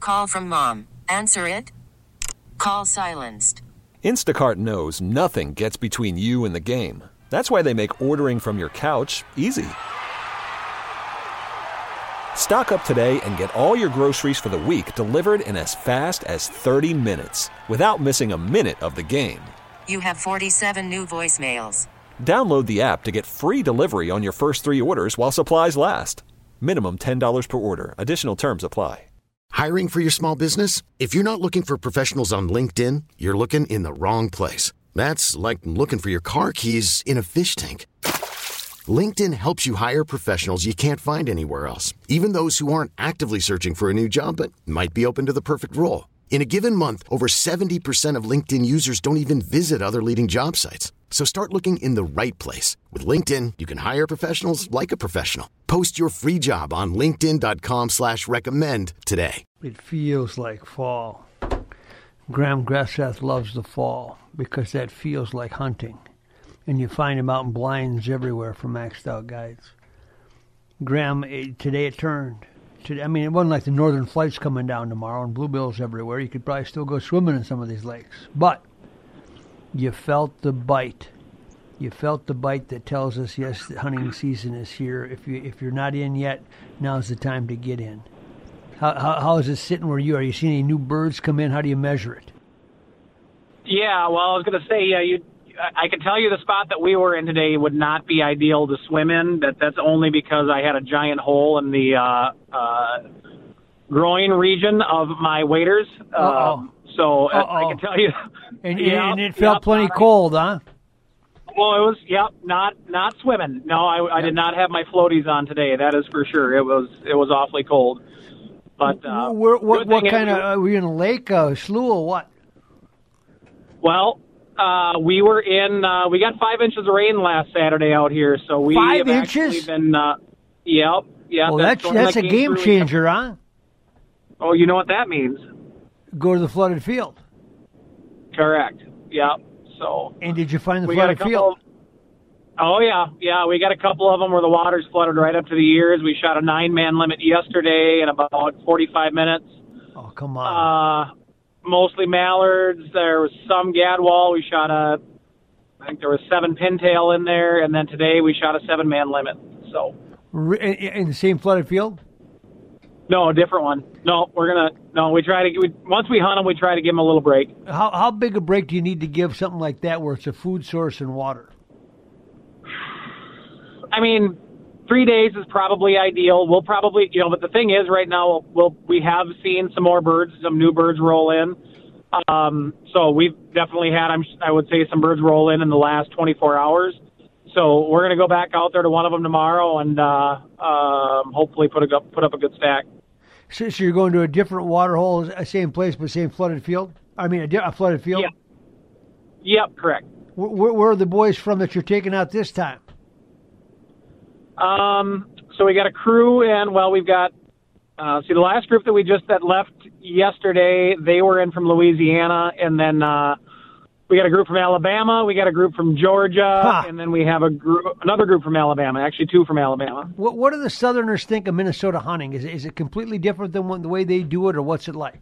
Call from mom. Answer it. Call silenced. Instacart knows nothing gets between you and the game. That's why they make ordering from your couch easy. Stock up today and get all your groceries for the week delivered in as fast as 30 minutes without missing a minute of the game. You have 47 new voicemails. Download the app to get free delivery on your first 3 orders while supplies last. Minimum $10 per order. Additional terms apply. Hiring for your small business? If you're not looking for professionals on LinkedIn, you're looking in the wrong place. That's like looking for your car keys in a fish tank. LinkedIn helps you hire professionals you can't find anywhere else, even those who aren't actively searching for a new job but might be open to the perfect role. In a given month, over 70% of LinkedIn users don't even visit other leading job sites. So start looking in the right place. With LinkedIn, you can hire professionals like a professional. Post your free job on linkedin.com/recommend today. It feels like fall. Graham Gresseth loves the fall because that feels like hunting. And you find him out in blinds everywhere for Maxed Out Guides. Graham, today it turned. I mean, it wasn't like the Northern Flight's coming down tomorrow and bluebills everywhere. You could probably still go swimming in some of these lakes. But you felt the bite. You felt the bite that tells us, yes, the hunting season is here. If you're not in yet, now's the time to get in. How is it sitting where you are? You seeing any new birds come in? How do you measure it? Yeah, well, I was going to say, I can tell you the spot that we were in today would not be ideal to swim in. That's only because I had a giant hole in the groin region of my waders. So I can tell you. And it felt plenty cold, huh? Well, it was, not swimming. No, I did not have my floaties on today. That is for sure. It was awfully cold. But what kind of, were you in a lake, a slough, or what? Well, we were in. We got 5 inches of rain last Saturday out here, so we 5 have inches. Actually been. Yep. Well, that's a game changer, huh? Oh, you know what that means? Go to the flooded field. Correct. Yep. So. And did you find the flooded field? Oh yeah. We got a couple of them where the water's flooded right up to the ears. We shot a 9-man limit yesterday in about 45 minutes. Oh, come on. Mostly mallards. There was some gadwall. We shot I think there was 7 pintail in there, and then today we shot a 7-man limit. So in the same flooded field? No, a different one. No, we try to once we hunt them, we try to give them a little break. How big a break do you need to give something like that where it's a food source and water? I mean, 3 days is probably ideal. We'll probably, but the thing is, right now we have seen some more birds, some new birds roll in. So we've definitely had, I would say, some birds roll in the last 24 hours. So we're going to go back out there to one of them tomorrow and hopefully put up a good stack. So you're going to a different water hole, same place but same flooded field? I mean, a flooded field? Yeah. Yep, correct. Where are the boys from that you're taking out this time? So we got a crew, and we've got, the last group that left yesterday, they were in from Louisiana, and then, we got a group from Alabama, we got a group from Georgia, and then we have another group from Alabama, actually 2 from Alabama. What do the Southerners think of Minnesota hunting? Is it completely different than the way they do it, or what's it like?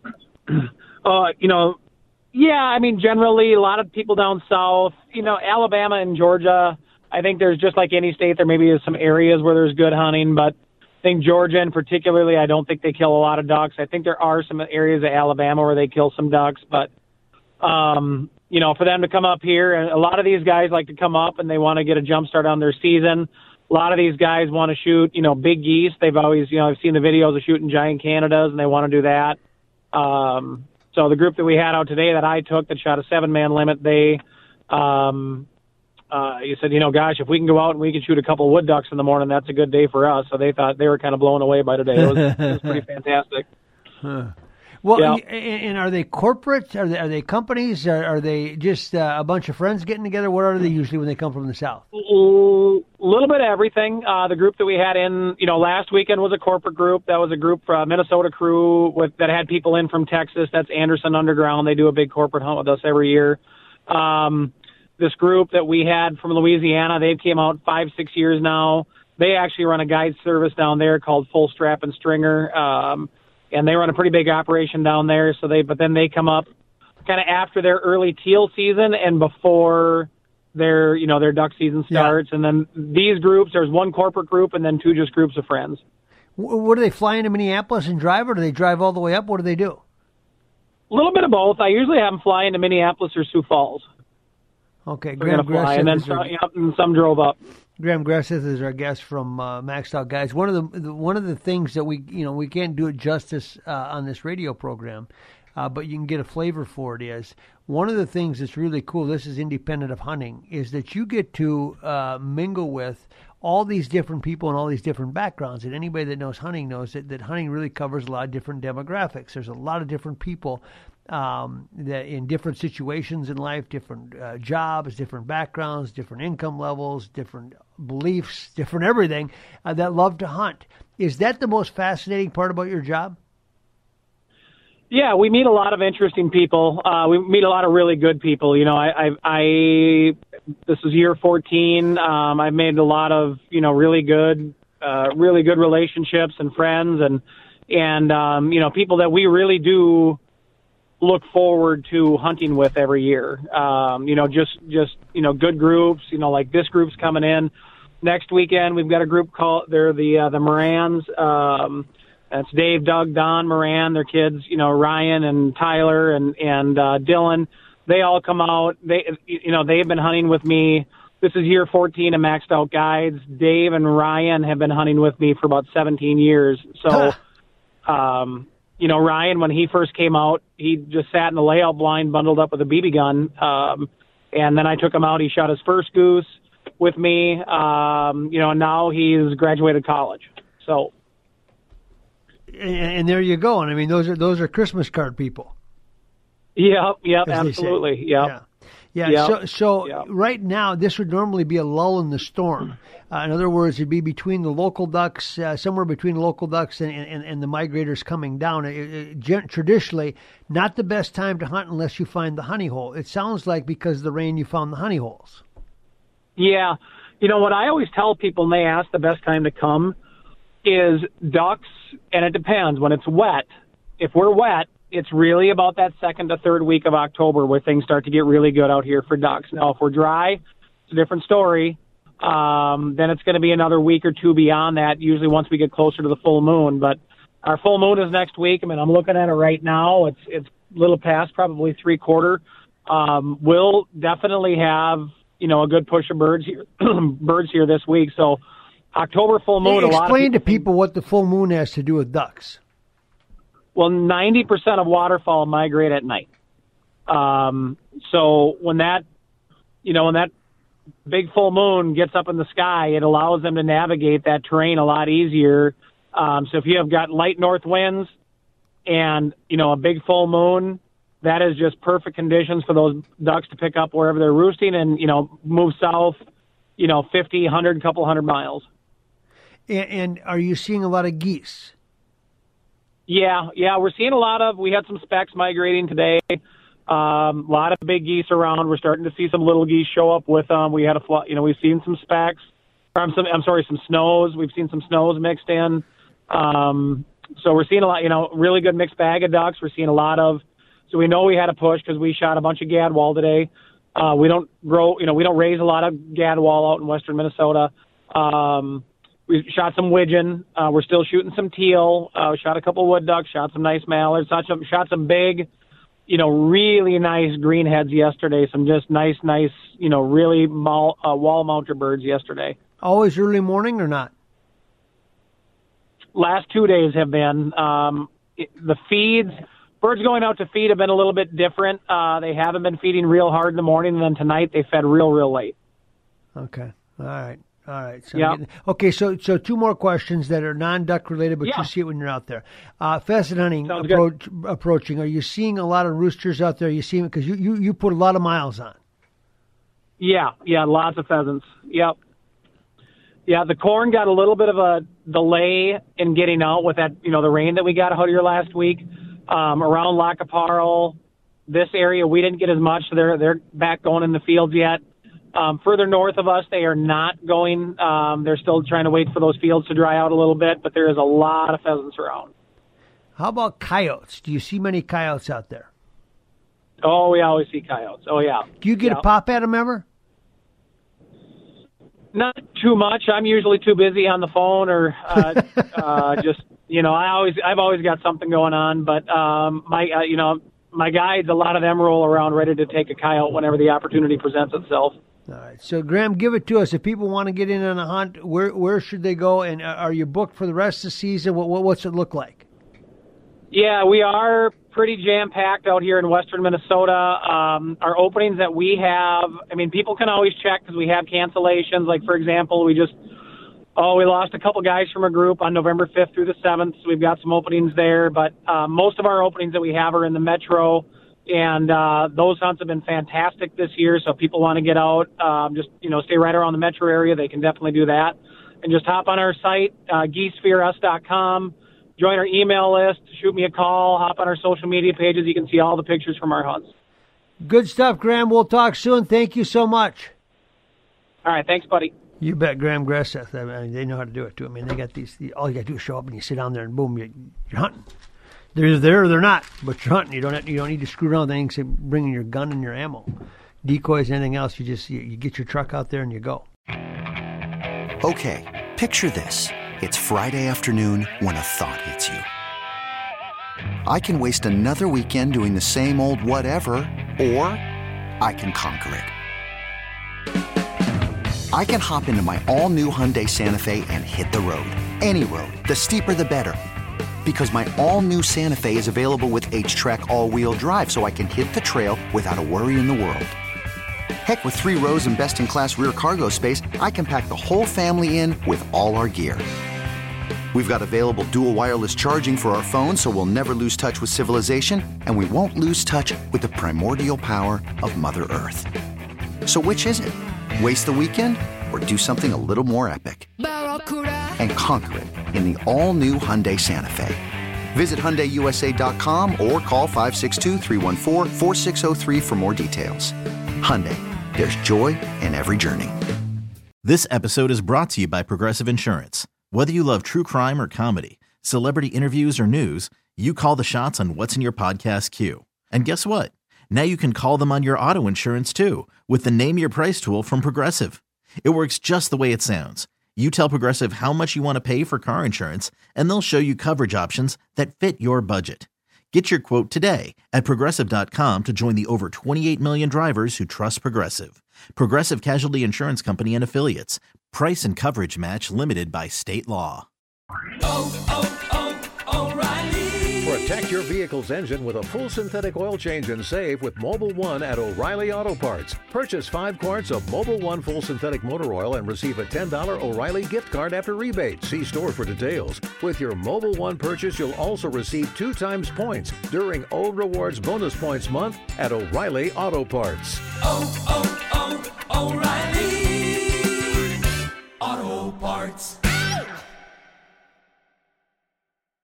Yeah, I mean, generally, a lot of people down south, Alabama and Georgia, I think there's just like any state, there maybe is some areas where there's good hunting, but I think Georgia in particularly, I don't think they kill a lot of ducks. I think there are some areas of Alabama where they kill some ducks, but, for them to come up here, and a lot of these guys like to come up and they want to get a jump start on their season. A lot of these guys want to shoot, big geese. They've always, I've seen the videos of shooting giant Canadas, and they want to do that. So the group that we had out today that I took that shot a 7-man limit, they, you said, gosh, if we can go out and we can shoot a couple wood ducks in the morning, that's a good day for us. So they thought they were kind of blown away by today. It was pretty fantastic. Well, yeah. And are they corporate? Are they companies? Are they just a bunch of friends getting together? What are they usually when they come from the South? A little bit of everything. The group that we had in, last weekend was a corporate group. That was a group, Minnesota crew that had people in from Texas. That's Anderson Underground. They do a big corporate hunt with us every year. This group that we had from Louisiana, they've came out 5-6 years now. They actually run a guide service down there called Full Strap and Stringer. and they run a pretty big operation down there. But then they come up kind of after their early teal season and before their duck season starts. Yeah. And then these groups, there's one corporate group and then two just groups of friends. What do they fly into Minneapolis and drive, or do they drive all the way up? What do they do? A little bit of both. I usually have them fly into Minneapolis or Sioux Falls. Okay, Graham Grass, and then some drove up. Graham Grasseth is our guest from Maxed Out Guides. One of the things that we can't do it justice on this radio program, but you can get a flavor for it. Is one of the things that's really cool. This is independent of hunting. Is that you get to mingle with all these different people and all these different backgrounds. And anybody that knows hunting knows that hunting really covers a lot of different demographics. There's a lot of different people that in different situations in life, different jobs, different backgrounds, different income levels, different beliefs, different everything that love to hunt. Is that the most fascinating part about your job? Yeah, we meet a lot of interesting people. We meet a lot of really good people. This is year 14. I've made a lot of, really good relationships and friends and people that we really do look forward to hunting with every year. Good groups, like this group's coming in next weekend. We've got a group called, they're the Morans. That's Dave, Doug, Don, Moran, their kids, Ryan and Tyler and Dylan. They all come out. They've been hunting with me. This is year 14 of Maxed Out Guides. Dave and Ryan have been hunting with me for about 17 years. So, Ryan, when he first came out, he just sat in the layout blind, bundled up with a BB gun. And then I took him out. He shot his first goose with me. Now he's graduated college. So. And there you go. And I mean, those are Christmas card people. Yep, absolutely. Yep. Yeah. So right now, this would normally be a lull in the storm. In other words, it'd be between the local ducks, somewhere between the local ducks and the migrators coming down. Traditionally, not the best time to hunt unless you find the honey hole. It sounds like because of the rain, you found the honey holes. Yeah. What I always tell people when they ask the best time to come is ducks, and it depends. When it's wet, if we're wet, it's really about that second to third week of October where things start to get really good out here for ducks. Now, if we're dry, it's a different story. Then it's going to be another week or two beyond that, usually once we get closer to the full moon. But our full moon is next week. I mean, I'm looking at it right now. It's a little past, probably 3/4. We'll definitely have, a good push of birds here this week. So October full moon. Explain to people what the full moon has to do with ducks. Well, 90% of waterfowl migrate at night. So when that big full moon gets up in the sky, it allows them to navigate that terrain a lot easier. So if you have got light north winds and, a big full moon, that is just perfect conditions for those ducks to pick up wherever they're roosting and, move south, 50, 100, couple hundred miles. And are you seeing a lot of geese? Yeah, we're seeing we had some specks migrating today. A lot of big geese around. We're starting to see some little geese show up with them. We had we've seen some specks. Some snows. We've seen some snows mixed in. So we're seeing a lot, really good mixed bag of ducks. We're seeing a lot of, so we know we had a push because we shot a bunch of gadwall today. We don't raise a lot of gadwall out in western Minnesota. We shot some widgeon. We're still shooting some teal. Shot a couple wood ducks. Shot some nice mallards. Shot some big, really nice greenheads yesterday. Some just nice, really wall mounter birds yesterday. Always early morning or not? Last 2 days have been. The feeds, birds going out to feed have been a little bit different. They haven't been feeding real hard in the morning, and then tonight they fed real late. Okay. All right. So so two more questions that are non-duck related, but you see it when you're out there. Pheasant hunting approaching. Are you seeing a lot of roosters out there? You see them because you put a lot of miles on. Yeah, lots of pheasants. Yep. Yeah, the corn got a little bit of a delay in getting out with that, the rain that we got out here last week. Around Lac qui Parle, this area, we didn't get as much, so they're back going in the fields yet. Further north of us, they are not going. They're still trying to wait for those fields to dry out a little bit, but there is a lot of pheasants around. How about coyotes? Do you see many coyotes out there? Oh, we always see coyotes. Oh, yeah. Do you get a pop at them ever? Not too much. I'm usually too busy on the phone or just, I've always got something going on. But my guides, a lot of them roll around ready to take a coyote whenever the opportunity presents itself. All right. So, Graham, give it to us. If people want to get in on a hunt, where should they go? And are you booked for the rest of the season? What's it look like? Yeah, we are pretty jam-packed out here in western Minnesota. Our openings that we have, people can always check because we have cancellations. Like, for example, we lost a couple guys from a group on November 5th through the 7th, so we've got some openings there. But most of our openings that we have are in the metro, and those hunts have been fantastic this year. So if people want to get out, stay right around the metro area, they can definitely do that. And just hop on our site, geesefearus.com. Join our email list, shoot me a call, hop on our social media pages. You can see all the pictures from our hunts. Good stuff, Graham. We'll talk soon. Thank you so much. All right. Thanks, buddy. You bet. Graham Gresseth. They know how to do it, too. They got these. All you got to do is show up and you sit down there and boom, you're hunting. They're there or they're not, but you're hunting. You don't need to screw around with anything except bringing your gun and your ammo. Decoys, anything else, you get your truck out there and you go. Okay, picture this. It's Friday afternoon when a thought hits you. I can waste another weekend doing the same old whatever, or I can conquer it. I can hop into my all-new Hyundai Santa Fe and hit the road. Any road. The steeper, the better. Because my all-new Santa Fe is available with H-Track all-wheel drive, so I can hit the trail without a worry in the world. Heck, with 3 rows and best-in-class rear cargo space, I can pack the whole family in with all our gear. We've got available dual wireless charging for our phones, so we'll never lose touch with civilization, and we won't lose touch with the primordial power of Mother Earth. So which is it? Waste the weekend or do something a little more epic? And conquer it in the all-new Hyundai Santa Fe. Visit HyundaiUSA.com or call 562-314-4603 for more details. Hyundai, there's joy in every journey. This episode is brought to you by Progressive Insurance. Whether you love true crime or comedy, celebrity interviews or news, you call the shots on what's in your podcast queue. And guess what? Now you can call them on your auto insurance too with the Name Your Price tool from Progressive. It works just the way it sounds. You tell Progressive how much you want to pay for car insurance, and they'll show you coverage options that fit your budget. Get your quote today at Progressive.com to join the over 28 million drivers who trust Progressive. Progressive Casualty Insurance Company and Affiliates. Price and coverage match limited by state law. O'Reilly. Protect your vehicle's engine with a full synthetic oil change and save with Mobil 1 at O'Reilly Auto Parts. Purchase 5 quarts of Mobil 1 full synthetic motor oil and receive a $10 O'Reilly gift card after rebate. See store for details. With your Mobil 1 purchase, you'll also receive 2 times points during O Rewards Bonus Points Month at O'Reilly Auto Parts.